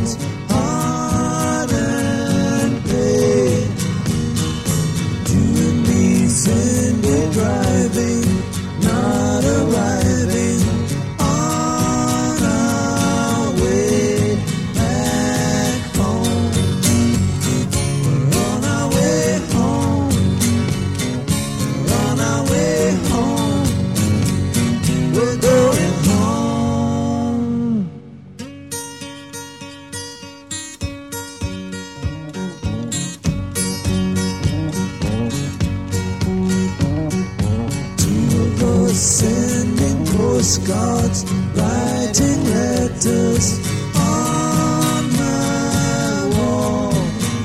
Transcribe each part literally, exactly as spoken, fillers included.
comes hard and pain. You and me Sunday driving, not arriving on our way back home. We're on our way home. We're on our way home. We're going home. Two of us sending postcards, writing letters on my wall.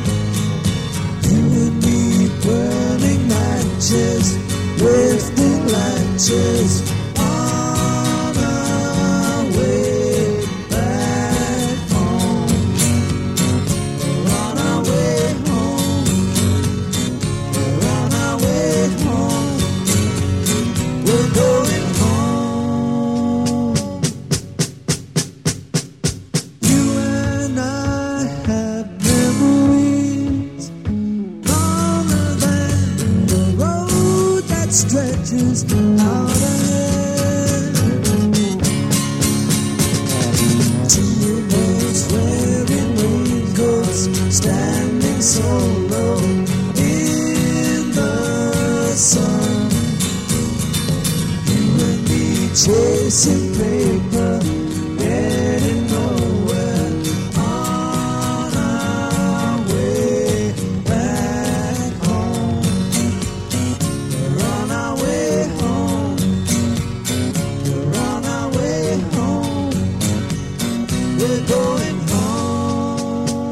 You and me burning matches, lifting latches on our way back home. We're on our way home. We're on our way home. We're going home. You and I have memories longer than the road that stretches out ahead. Two of us wearing raincoats, standing solo in the sun. You and me chasing paper, getting nowhere on our way back home. We're on our way home. We're on our way home. We're going home.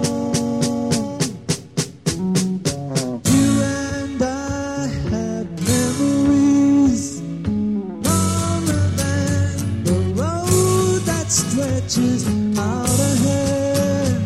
You and I have memories longer than the road that stretches out ahead.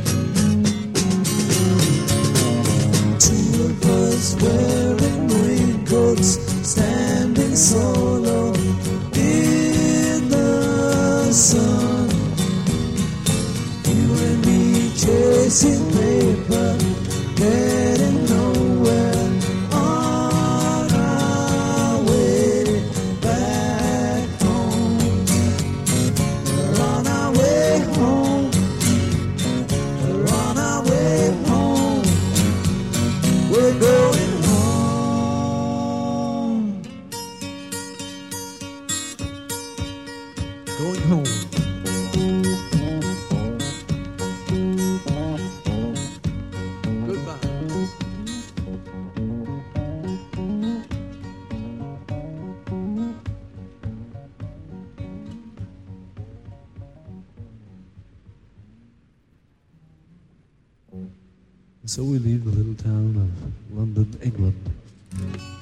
Two of us wearing raincoats, standing solo in the sun. You and me chasing paper, getting nowhere on our way back home. We're on our way home. We're on our way home. We're going home. Going home. Goodbye. So we leave the little town of London, England,